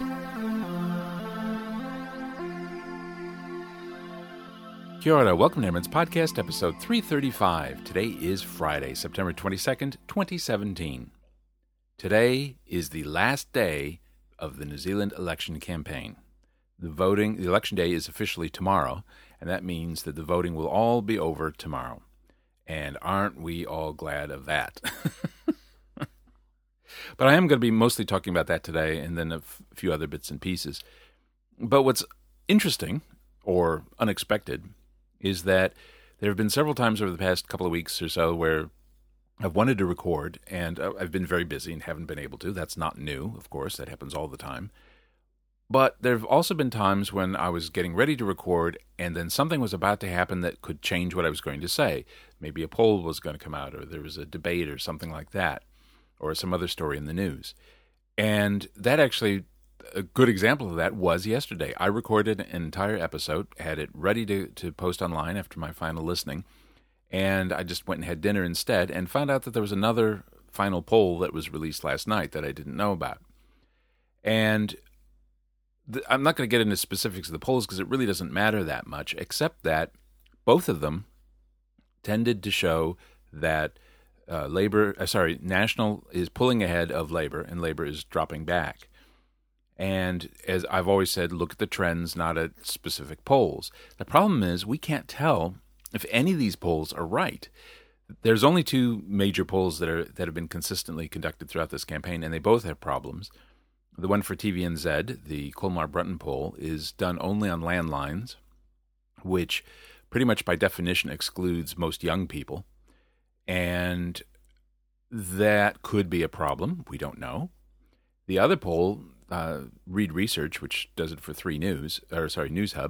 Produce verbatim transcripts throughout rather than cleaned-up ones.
Kia ora, welcome to Airman's Podcast, episode three thirty-five. Today is Friday, September twenty-second, twenty seventeen. Today is the last day of the New Zealand election campaign. The voting, the election day is officially tomorrow, and that means that the voting will all be over tomorrow. And aren't we all glad of that? But I am going to be mostly talking about that today, and then a f- few other bits and pieces. But what's interesting, or unexpected, is that there have been several times over the past couple of weeks or so where I've wanted to record, and I've been very busy and haven't been able to. That's not new, of course. That happens all the time. But there have also been times when I was getting ready to record, and then something was about to happen that could change what I was going to say. Maybe a poll was going to come out, or there was a debate or something like that, or some other story in the news. And that actually... a good example of that was yesterday. I recorded an entire episode, had it ready to, to post online after my final listening, and I just went and had dinner instead and found out that there was another final poll that was released last night that I didn't know about. And th- I'm not going to get into specifics of the polls because it really doesn't matter that much, except that both of them tended to show that uh, Labor, uh, sorry, National is pulling ahead of Labor, and Labor is dropping back. And as I've always said, look at the trends, not at specific polls. The problem is we can't tell if any of these polls are right. There's only two major polls that are that have been consistently conducted throughout this campaign, and they both have problems. The one for T V N Z, the Colmar-Brunton poll, is done only on landlines, which pretty much by definition excludes most young people. And that could be a problem. We don't know. The other poll... Uh, Reed Research, which does it for three News, or sorry, News Hub,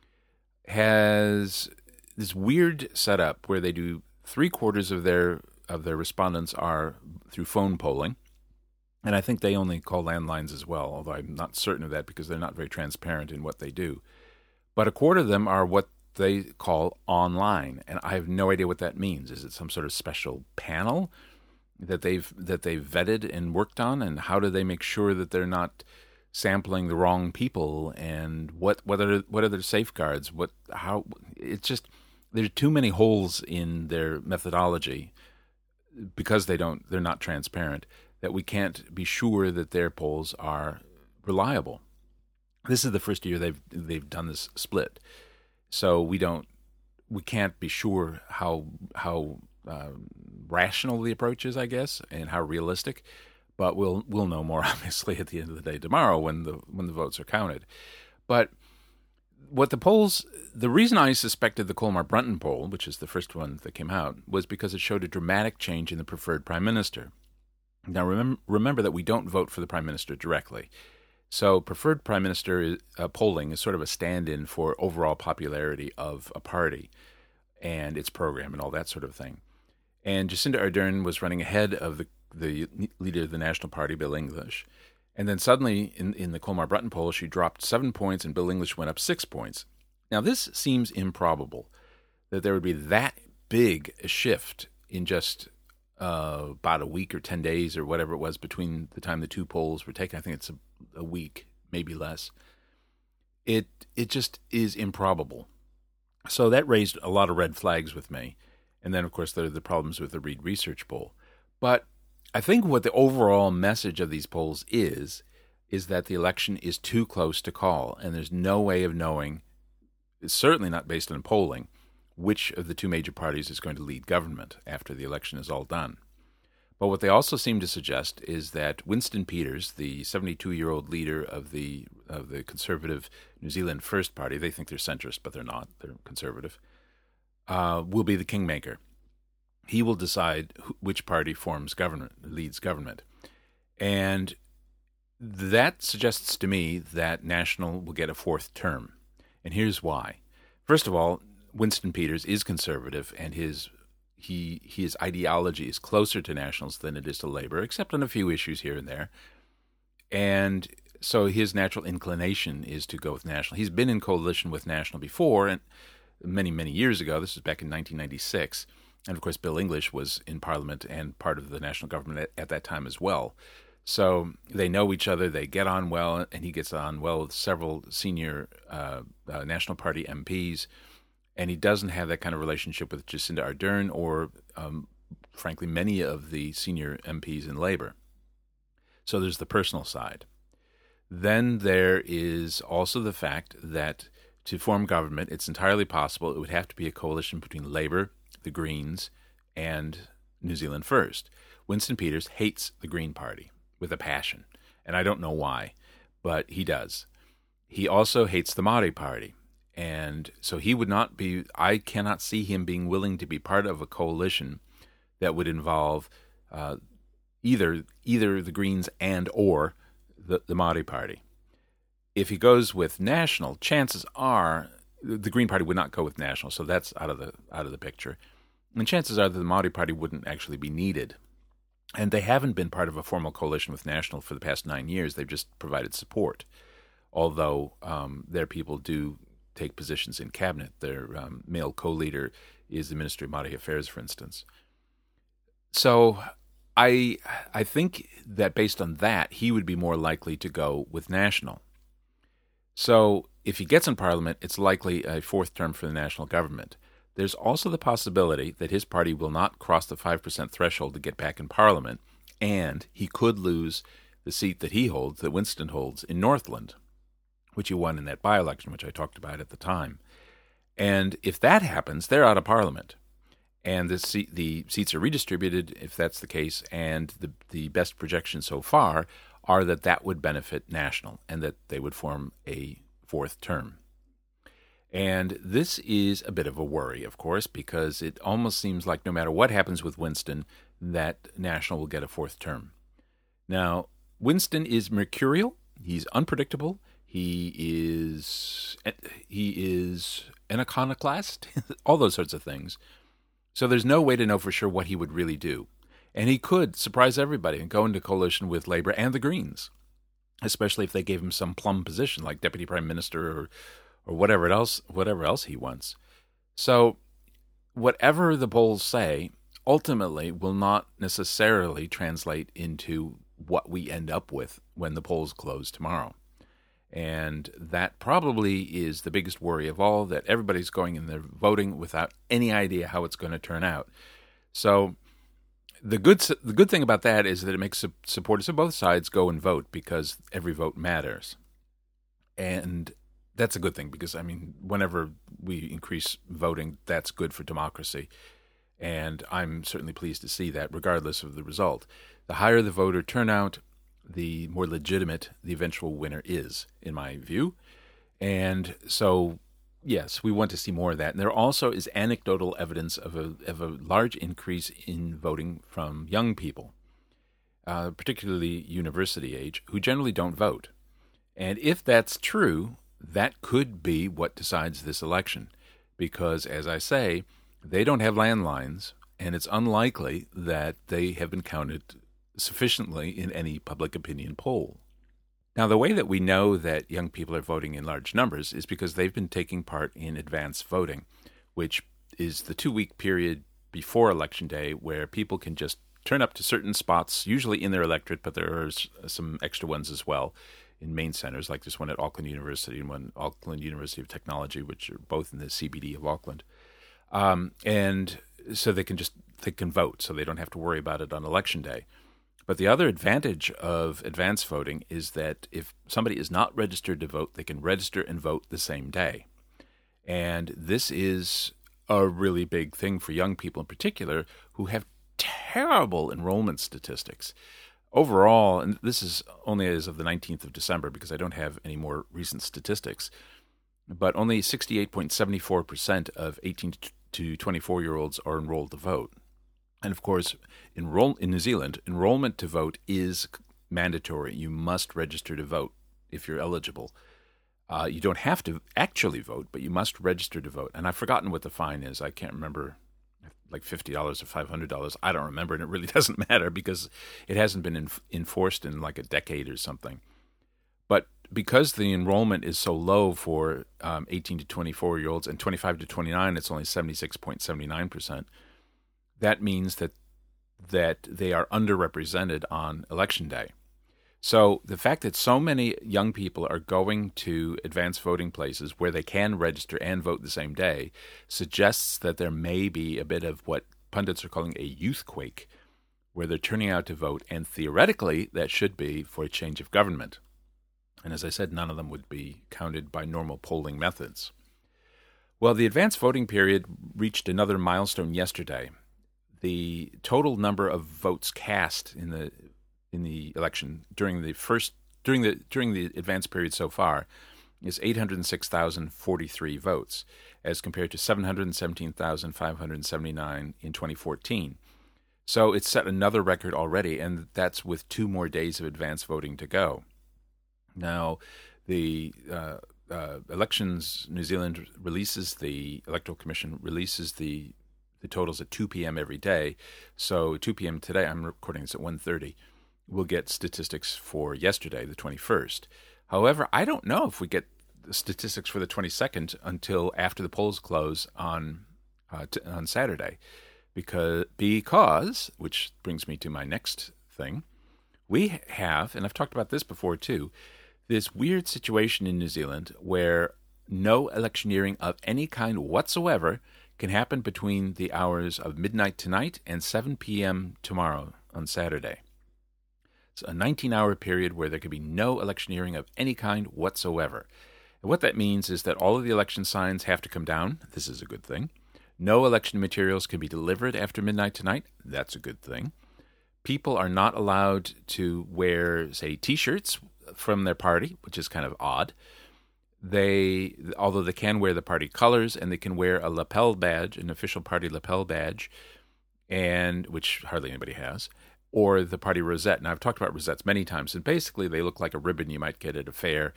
has this weird setup where they do three quarters of their of their respondents are through phone polling, and I think they only call landlines as well, although I'm not certain of that because they're not very transparent in what they do. But a quarter of them are what they call online, and I have no idea what that means. Is it some sort of special panel that they've that they've vetted and worked on, and how do they make sure that they're not sampling the wrong people, and what what are what are their safeguards? What how it's just there's too many holes in their methodology because they don't they're not transparent that we can't be sure that their polls are reliable. This is the first year they've they've done this split, so we don't we can't be sure how how. Uh, rational the approach is, I guess, and how realistic. But we'll we'll know more obviously at the end of the day tomorrow when the when the votes are counted. But what the polls, the reason I suspected the Colmar-Brunton poll, which is the first one that came out, was because it showed a dramatic change in the preferred prime minister. Now remember remember that we don't vote for the prime minister directly. So preferred prime minister uh, polling is sort of a stand-in for overall popularity of a party and its program and all that sort of thing. And Jacinda Ardern was running ahead of the, the leader of the National Party, Bill English. And then suddenly, in, in the Colmar-Brunton poll, she dropped seven points and Bill English went up six points. Now, this seems improbable, that there would be that big a shift in just uh, about a week or ten days or whatever it was between the time the two polls were taken. I think it's a, a week, maybe less. It It just is improbable. So that raised a lot of red flags with me. And then, of course, there are the problems with the Reed Research poll. But I think what the overall message of these polls is, is that the election is too close to call, and there's no way of knowing, it's certainly not based on polling, which of the two major parties is going to lead government after the election is all done. But what they also seem to suggest is that Winston Peters, the seventy-two-year-old leader of the of the conservative New Zealand First Party, they think they're centrist, but they're not, they're conservative, Uh, will be the kingmaker. He will decide wh- which party forms government, leads government. And that suggests to me that National will get a fourth term. And here's why. First of all, Winston Peters is conservative, and his he his ideology is closer to Nationals than it is to Labor, except on a few issues here and there. And so his natural inclination is to go with National. He's been in coalition with National before, and many, many years ago. This was back in nineteen ninety-six. And, of course, Bill English was in Parliament and part of the national government at, at that time as well. So they know each other, they get on well, and he gets on well with several senior uh, uh, National Party M Ps, and he doesn't have that kind of relationship with Jacinda Ardern or, um, frankly, many of the senior M Ps in Labour. So there's the personal side. Then there is also the fact that to form government, it's entirely possible it would have to be a coalition between Labour, the Greens, and New Zealand First. Winston Peters hates the Green Party with a passion, and I don't know why, but he does. He also hates the Māori Party, and so he would not be, I cannot see him being willing to be part of a coalition that would involve uh, either either the Greens and or the, the Māori Party. If he goes with National, chances are the Green Party would not go with National, so that's out of the out of the picture. And chances are that the Māori Party wouldn't actually be needed. And they haven't been part of a formal coalition with National for the past nine years. They've just provided support, although um, their people do take positions in cabinet. Their um, male co-leader is the Minister of Māori Affairs, for instance. So I I think that based on that, he would be more likely to go with National. So if he gets in Parliament, it's likely a fourth term for the national government. There's also the possibility that his party will not cross the five percent threshold to get back in Parliament, and he could lose the seat that he holds, that Winston holds, in Northland, which he won in that by-election, which I talked about at the time. And if that happens, they're out of Parliament. And the, seat, the seats are redistributed, if that's the case, and the, the best projections so far are that that would benefit National and that they would form a fourth term. And this is a bit of a worry, of course, because it almost seems like no matter what happens with Winston, that National will get a fourth term. Now, Winston is mercurial. He's unpredictable. He is he is an iconoclast, all those sorts of things. So there's no way to know for sure what he would really do. And he could surprise everybody and go into coalition with Labour and the Greens, especially if they gave him some plum position like Deputy Prime Minister or or whatever else whatever else he wants. So whatever the polls say ultimately will not necessarily translate into what we end up with when the polls close tomorrow. And that probably is the biggest worry of all, that everybody's going in there voting without any idea how it's going to turn out. So the good the good thing about that is that it makes supporters of both sides go and vote, because every vote matters. And that's a good thing, because, I mean, whenever we increase voting, that's good for democracy. And I'm certainly pleased to see that, regardless of the result. The higher the voter turnout, the more legitimate the eventual winner is, in my view. And so, yes, we want to see more of that. And there also is anecdotal evidence of a of a large increase in voting from young people, uh, particularly university age, who generally don't vote. And if that's true, that could be what decides this election. Because, as I say, they don't have landlines, and it's unlikely that they have been counted sufficiently in any public opinion poll. Now, the way that we know that young people are voting in large numbers is because they've been taking part in advance voting, which is the two-week period before Election Day where people can just turn up to certain spots, usually in their electorate, but there are some extra ones as well in main centers, like this one at Auckland University and one Auckland University of Technology, which are both in the C B D of Auckland. Um, and so they can just they can vote, so they don't have to worry about it on Election Day. But the other advantage of advance voting is that if somebody is not registered to vote, they can register and vote the same day. And this is a really big thing for young people in particular who have terrible enrollment statistics. Overall, and this is only as of the nineteenth of December because I don't have any more recent statistics, but only sixty-eight point seven four percent of eighteen to twenty-four-year-olds are enrolled to vote. And of course, enroll in New Zealand, enrollment to vote is mandatory. You must register to vote if you're eligible. Uh, you don't have to actually vote, but you must register to vote. And I've forgotten what the fine is. I can't remember, like fifty dollars or five hundred dollars. I don't remember, and it really doesn't matter because it hasn't been enf- enforced in like a decade or something. But because the enrollment is so low for um, eighteen to twenty-four-year-olds and twenty-five to twenty-nine, it's only seventy-six point seven nine percent. That means that that they are underrepresented on Election Day. So the fact that so many young people are going to advanced voting places where they can register and vote the same day suggests that there may be a bit of what pundits are calling a youth quake, where they're turning out to vote, and theoretically that should be for a change of government. And as I said, none of them would be counted by normal polling methods. Well, the advanced voting period reached another milestone yesterday. The total number of votes cast in the in the election during the first during the during the advanced period so far is eight hundred six thousand forty-three votes, as compared to seven hundred seventeen thousand five hundred seventy-nine in twenty fourteen. So it's set another record already, and that's with two more days of advanced voting to go. Now, the uh, uh, Elections New Zealand releases, the Electoral Commission releases the the totals at two p.m. every day. So two p.m. today, I'm recording this at one thirty, we'll get statistics for yesterday, the twenty-first. However, I don't know if we get the statistics for the twenty-second until after the polls close on uh, t- on Saturday. Because, because, which brings me to my next thing, we have, and I've talked about this before too, this weird situation in New Zealand where no electioneering of any kind whatsoever can happen between the hours of midnight tonight and seven p.m. tomorrow on Saturday. It's a nineteen-hour period where there could be no electioneering of any kind whatsoever. And what that means is that all of the election signs have to come down. This is a good thing. No election materials can be delivered after midnight tonight. That's a good thing. People are not allowed to wear, say, T-shirts from their party, which is kind of odd. They, although they can wear the party colors, and they can wear a lapel badge, an official party lapel badge, and which hardly anybody has, or the party rosette. Now, I've talked about rosettes many times, and basically they look like a ribbon you might get at a fair,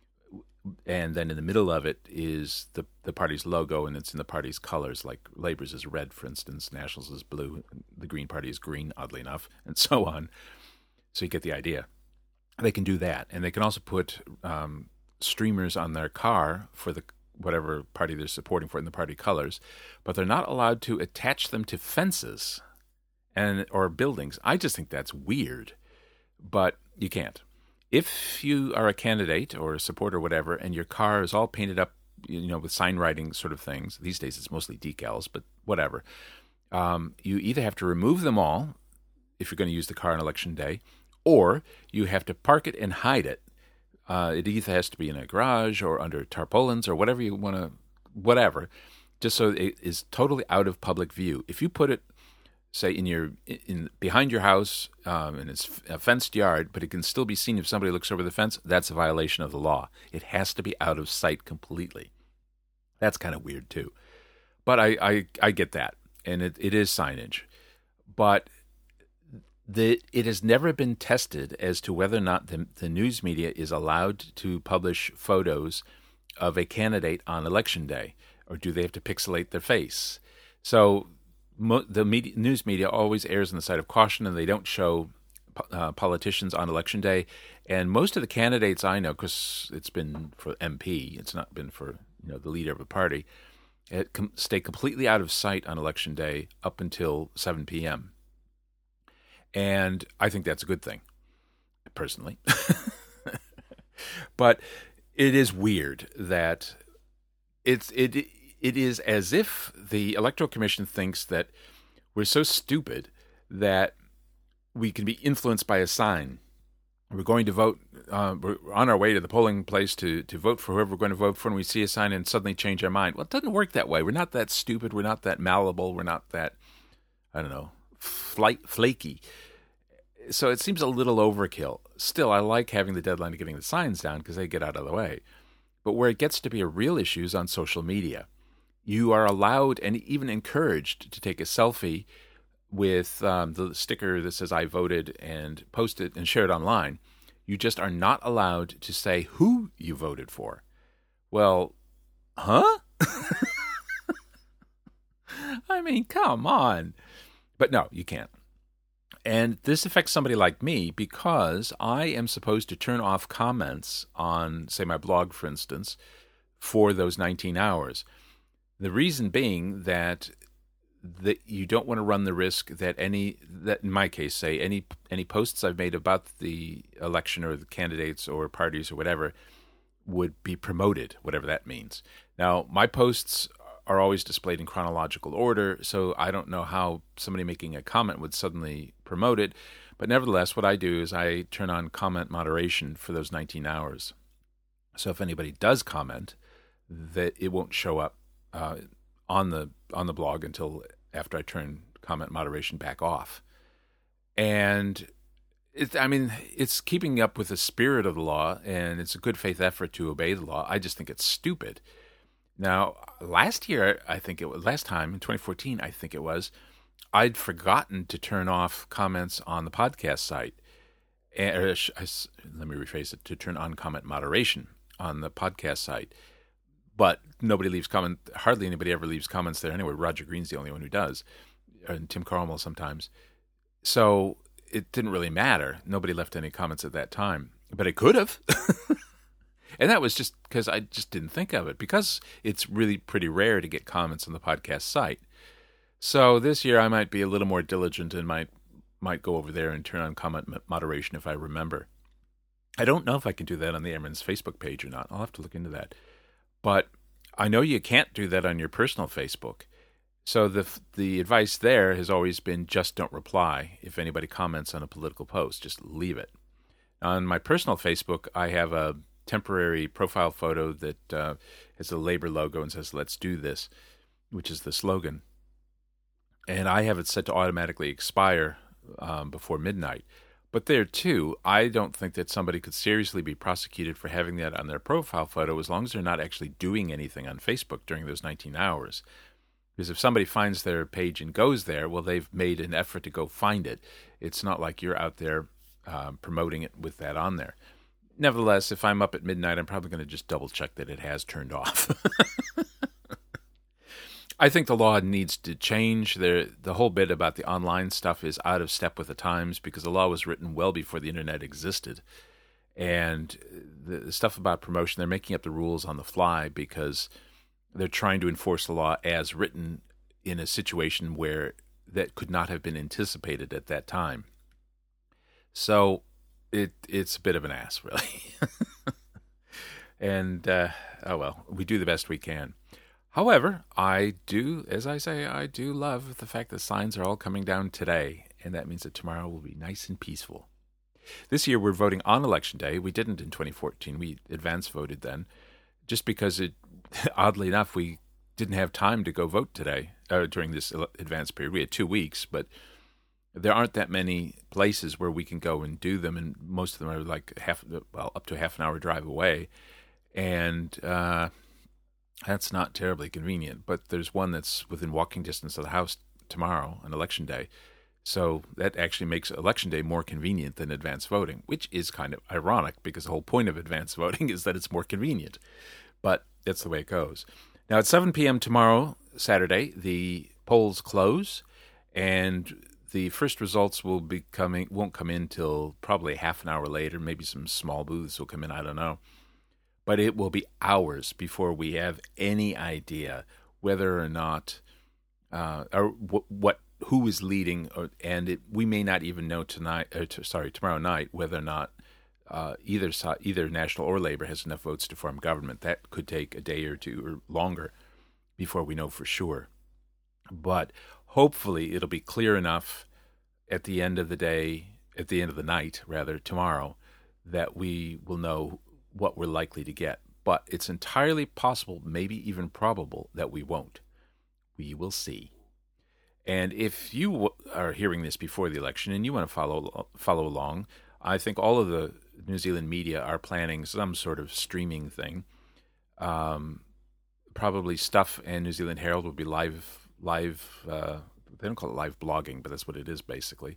and then in the middle of it is the the party's logo, and it's in the party's colors, like Labour's is red, for instance, Nationals is blue, the Green Party is green, oddly enough, and so on. So you get the idea. They can do that, and they can also put um, streamers on their car for the whatever party they're supporting for in the party colors, but they're not allowed to attach them to fences and or buildings. I just think that's weird, but you can't. If you are a candidate or a supporter or whatever, and your car is all painted up, you know, with sign writing sort of things, these days it's mostly decals, but whatever, um, you either have to remove them all if you're going to use the car on election day, or you have to park it and hide it. Uh, it either has to be in a garage or under tarpaulins or whatever you want to, whatever, just so it is totally out of public view. If you put it, say, in your in behind your house, um, and it's a fenced yard, but it can still be seen if somebody looks over the fence, that's a violation of the law. It has to be out of sight completely. That's kind of weird too. But I, I, I get that, and it, it is signage. But the it has never been tested as to whether or not the, the news media is allowed to publish photos of a candidate on election day, or do they have to pixelate their face? So the media, news media always errs on the side of caution, and they don't show uh, politicians on election day. And most of the candidates I know, because it's been for M P, it's not been for you know the leader of a party, it com- stay completely out of sight on election day up until seven p.m. And I think that's a good thing, personally. But it is weird that it's it. It is as if the Electoral Commission thinks that we're so stupid that we can be influenced by a sign. We're going to vote, uh, we're on our way to the polling place to, to vote for whoever we're going to vote for, and we see a sign and suddenly change our mind. Well, it doesn't work that way. We're not that stupid. We're not that malleable. We're not that, I don't know, flight, flaky. So it seems a little overkill. Still, I like having the deadline to getting the signs down because they get out of the way. But where it gets to be a real issue is on social media. You are allowed and even encouraged to take a selfie with um, the sticker that says I voted and post it and share it online. You just are not allowed to say who you voted for. Well, huh? I mean, come on. But no, you can't. And this affects somebody like me because I am supposed to turn off comments on, say, my blog, for instance, for those nineteen hours. The reason being that that you don't want to run the risk that any that in my case, say any any posts I've made about the election or the candidates or parties or whatever would be promoted, whatever that means. Now, my posts are always displayed in chronological order, so I don't know how somebody making a comment would suddenly promote it. But nevertheless, what I do is I turn on comment moderation for those nineteen hours. So if anybody does comment, that it won't show up uh, on the on the blog until after I turn comment moderation back off. And it, I mean, it's keeping up with the spirit of the law, and it's a good faith effort to obey the law. I just think it's stupid. Now, last year, I think it was last time in twenty fourteen, I think it was, I'd forgotten to turn off comments on the podcast site. And, or, let me rephrase it, to turn on comment moderation on the podcast site. But nobody leaves comment. Hardly anybody ever leaves comments there anyway. Roger Green's the only one who does, and Tim Carmel sometimes. So it didn't really matter. Nobody left any comments at that time, but it could have. And that was just because I just didn't think of it, because it's really pretty rare to get comments on the podcast site. So this year I might be a little more diligent and might might go over there and turn on comment moderation if I remember. I don't know if I can do that on the Airman's Facebook page or not. I'll have to look into that. But I know you can't do that on your personal Facebook. So the the advice there has always been just don't reply if anybody comments on a political post. Just leave it. On my personal Facebook, I have a temporary profile photo that uh, has a Labor logo and says, "Let's do this," which is the slogan. And I have it set to automatically expire um, before midnight. But there, too, I don't think that somebody could seriously be prosecuted for having that on their profile photo as long as they're not actually doing anything on Facebook during those nineteen hours. Because if somebody finds their page and goes there, well, they've made an effort to go find it. It's not like you're out there uh, promoting it with that on there. Nevertheless, if I'm up at midnight, I'm probably going to just double check that it has turned off. I think the law needs to change. The, the whole bit about the online stuff is out of step with the times, because the law was written well before the internet existed. And the, the stuff about promotion, they're making up the rules on the fly because they're trying to enforce the law as written in a situation where that could not have been anticipated at that time. So it it's a bit of an ass, really. And, uh, oh well, we do the best we can. However, I do, as I say, I do love the fact that signs are all coming down today, and that means that tomorrow will be nice and peaceful. This year we're voting on Election Day. We didn't in twenty fourteen. We advance voted then, just because it, oddly enough, we didn't have time to go vote today, uh, during this advance period. We had two weeks, but there aren't that many places where we can go and do them, and most of them are like half, well, up to a half an hour drive away, and uh that's not terribly convenient, but there's one that's within walking distance of the house tomorrow on Election Day. So that actually makes Election Day more convenient than advance voting, which is kind of ironic because the whole point of advance voting is that it's more convenient. But that's the way it goes. Now at seven p.m. tomorrow, Saturday, the polls close, and the first results will be coming, won't come in till probably half an hour later. Maybe some small booths will come in, I don't know. But it will be hours before we have any idea whether or not, uh, or w- what, who is leading, or, and it, we may not even know tonight. Or t- sorry, tomorrow night whether or not uh, either side, either National or Labor has enough votes to form government. That could take a day or two or longer before we know for sure. But hopefully, it'll be clear enough at the end of the day, at the end of the night, rather tomorrow, that we will know what we're likely to get. But it's entirely possible, maybe even probable, that we won't. We will see. And if you w- are hearing this before the election and you want to follow follow along, I think all of the New Zealand media are planning some sort of streaming thing. Um, probably Stuff and New Zealand Herald will be live, live. Uh, they don't call it live blogging, but that's what it is basically,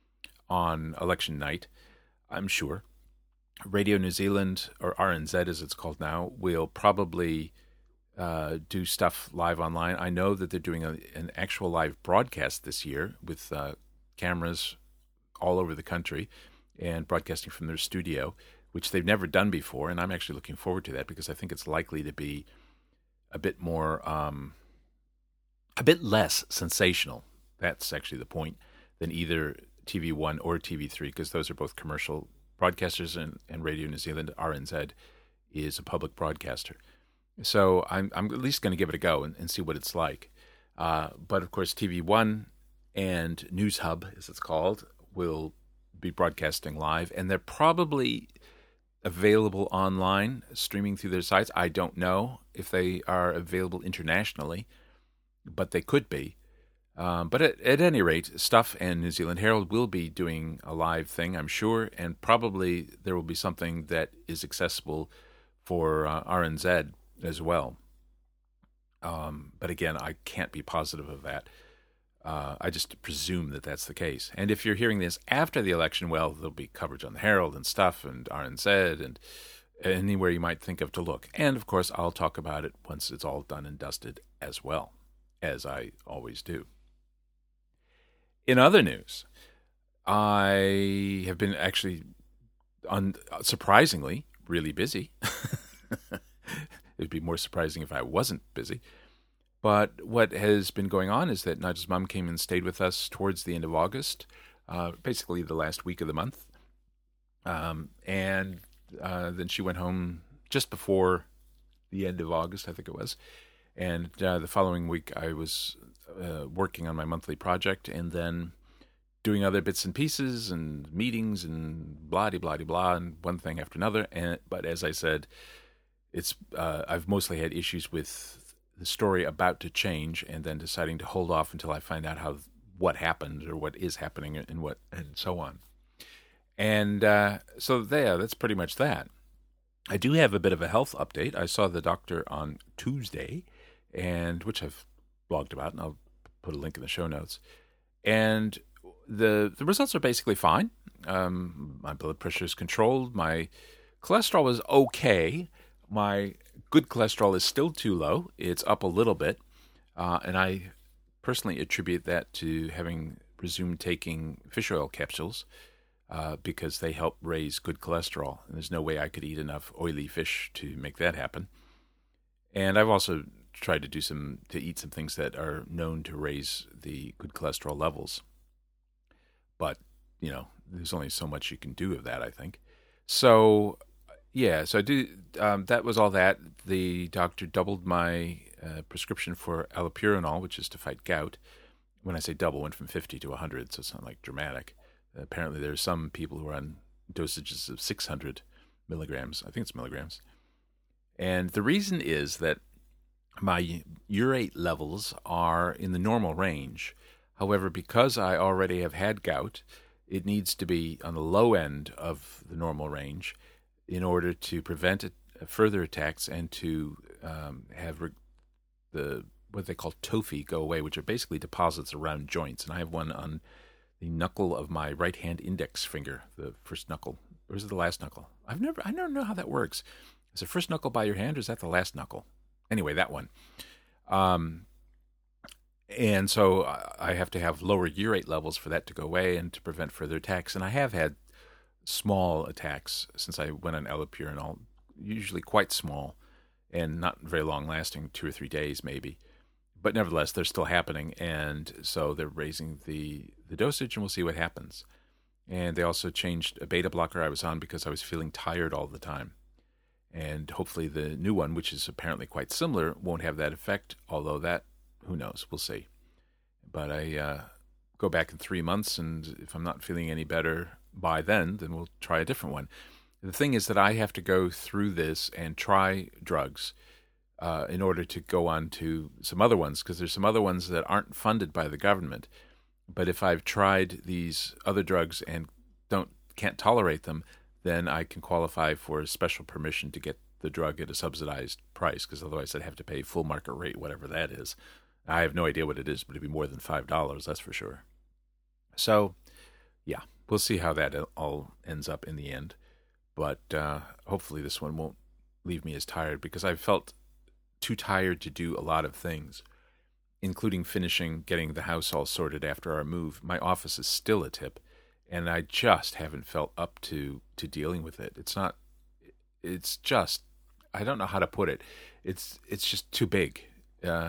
on election night, I'm sure. Radio New Zealand, or R N Z as it's called now, will probably uh, do stuff live online. I know that they're doing a, an actual live broadcast this year with uh, cameras all over the country and broadcasting from their studio, which they've never done before, and I'm actually looking forward to that because I think it's likely to be a bit more um, a bit less sensational. That's actually the point, than either T V one or T V three, because those are both commercial broadcasters, and, and Radio New Zealand, R N Z, is a public broadcaster. So I'm I'm at least going to give it a go and, and see what it's like. Uh, but of course, T V one and News Hub, as it's called, will be broadcasting live, and they're probably available online, streaming through their sites. I don't know if they are available internationally, but they could be. Um, but at, at any rate, Stuff and New Zealand Herald will be doing a live thing, I'm sure, and probably there will be something that is accessible for uh, R N Z as well. Um, but again, I can't be positive of that. Uh, I just presume that that's the case. And if you're hearing this after the election, well, there'll be coverage on the Herald and Stuff and R N Z and anywhere you might think of to look. And, of course, I'll talk about it once it's all done and dusted as well, as I always do. In other news, I have been actually, un- surprisingly, really busy. It'd be more surprising if I wasn't busy. But what has been going on is that Nigel's mom came and stayed with us towards the end of August, uh, basically the last week of the month. Um, and uh, then she went home just before the end of August, I think it was. And uh, the following week I was uh, working on my monthly project and then doing other bits and pieces and meetings and blah-de-blah-de-blah and one thing after another. And But as I said, it's uh, I've mostly had issues with the story about to change and then deciding to hold off until I find out how what happened or what is happening and what and so on. And uh, so there, that's pretty much that. I do have a bit of a health update. I saw the doctor on Tuesday, and which I've blogged about, and I'll put a link in the show notes. And the the results are basically fine. Um, my blood pressure is controlled. My cholesterol is okay. My good cholesterol is still too low. It's up a little bit, uh, and I personally attribute that to having resumed taking fish oil capsules uh, because they help raise good cholesterol. And there's no way I could eat enough oily fish to make that happen. And I've also tried to do some to eat some things that are known to raise the good cholesterol levels. But, you know, there's only so much you can do of that, I think. So, yeah, so I do. Um, that was all that. The doctor doubled my uh, prescription for allopurinol, which is to fight gout. When I say double, went from fifty to one hundred, so it's not like dramatic. Apparently, there are some people who are on dosages of six hundred milligrams. I think it's milligrams. And the reason is that my urate levels are in the normal range. However, because I already have had gout, it needs to be on the low end of the normal range in order to prevent it, uh, further attacks and to um, have re- the what they call tophi go away, which are basically deposits around joints. And I have one on the knuckle of my right hand index finger, the first knuckle. Or is it the last knuckle? I've never, I never know how that works. Is the first knuckle by your hand, or is that the last knuckle? Anyway, that one. Um, and so I have to have lower urate levels for that to go away and to prevent further attacks. And I have had small attacks since I went on allopurinol, usually quite small and not very long lasting, two or three days maybe. But nevertheless, they're still happening, and so they're raising the, the dosage, and we'll see what happens. And they also changed a beta blocker I was on because I was feeling tired all the time. And hopefully the new one, which is apparently quite similar, won't have that effect, although that, who knows, we'll see. But I uh, go back in three months, and if I'm not feeling any better by then, then we'll try a different one. The thing is that I have to go through this and try drugs uh, in order to go on to some other ones, because there's some other ones that aren't funded by the government. But if I've tried these other drugs and don't can't tolerate them, then I can qualify for special permission to get the drug at a subsidized price, because otherwise I'd have to pay full market rate, whatever that is. I have no idea what it is, but it'd be more than five dollars, that's for sure. So, yeah, we'll see how that all ends up in the end. But uh, hopefully this one won't leave me as tired, because I've felt too tired to do a lot of things, including finishing getting the house all sorted after our move. My office is still a tip, and I just haven't felt up to, to dealing with it. It's not, it's just, I don't know how to put it. It's it's just too big. Uh,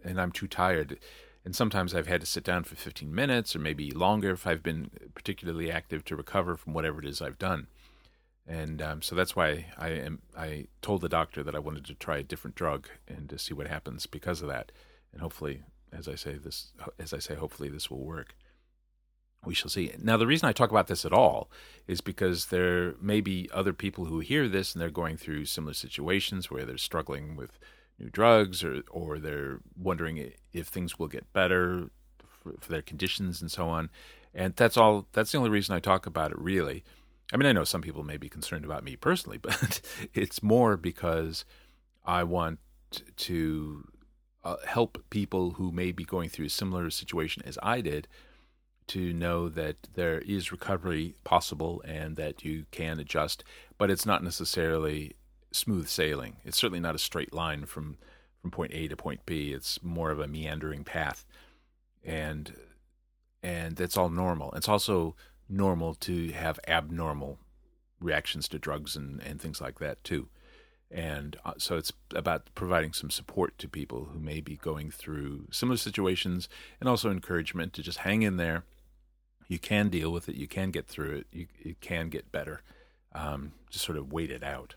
and I'm too tired. And sometimes I've had to sit down for fifteen minutes or maybe longer if I've been particularly active to recover from whatever it is I've done. And um, so that's why I am. I told the doctor that I wanted to try a different drug and to see what happens because of that. And hopefully, as I say this, as I say, hopefully this will work. We shall see. Now, the reason I talk about this at all is because there may be other people who hear this and they're going through similar situations where they're struggling with new drugs, or or they're wondering if things will get better for, for their conditions and so on. And that's all. That's the only reason I talk about it, really. I mean, I know some people may be concerned about me personally, but it's more because I want to uh, help people who may be going through a similar situation as I did to know that there is recovery possible and that you can adjust, but it's not necessarily smooth sailing. It's certainly not a straight line from, from point A to point B. It's more of a meandering path, and and that's all normal. It's also normal to have abnormal reactions to drugs and, and things like that too. And uh, so it's about providing some support to people who may be going through similar situations, and also encouragement to just hang in there. You can deal with it. You can get through it. You, you can get better. Um, just sort of wait it out.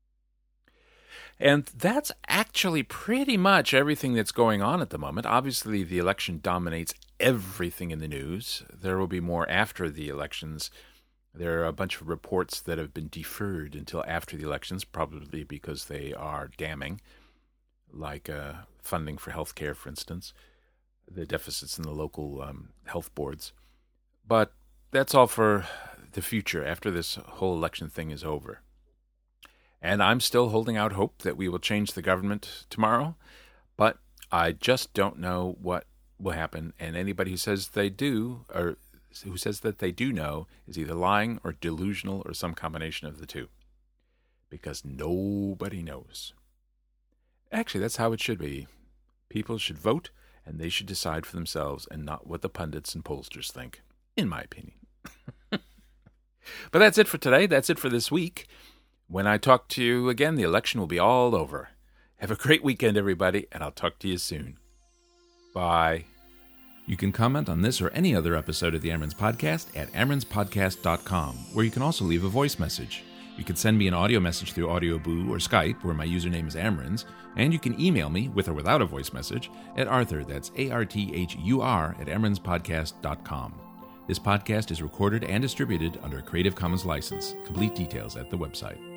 And that's actually pretty much everything that's going on at the moment. Obviously, the election dominates everything in the news. There will be more after the elections. There are a bunch of reports that have been deferred until after the elections, probably because they are damning, like uh, funding for health care, for instance, the deficits in the local um, health boards. But that's all for the future after this whole election thing is over. And I'm still holding out hope that we will change the government tomorrow, but I just don't know what will happen. And anybody who says they do, or who says that they do know, is either lying or delusional or some combination of the two. Because nobody knows. Actually, that's how it should be. People should vote, and they should decide for themselves, and not what the pundits and pollsters think, in my opinion. But that's it for today. That's it for this week. When I talk to you again, the election will be all over. Have a great weekend, everybody, and I'll talk to you soon. Bye. You can comment on this or any other episode of the Amron's Podcast at amrons podcast dot com, where you can also leave a voice message. You can send me an audio message through AudioBoo or Skype, where my username is Amrons, and you can email me, with or without a voice message, at Arthur, that's A R T H U R, at amrons podcast dot com. This podcast is recorded and distributed under a Creative Commons license. Complete details at the website.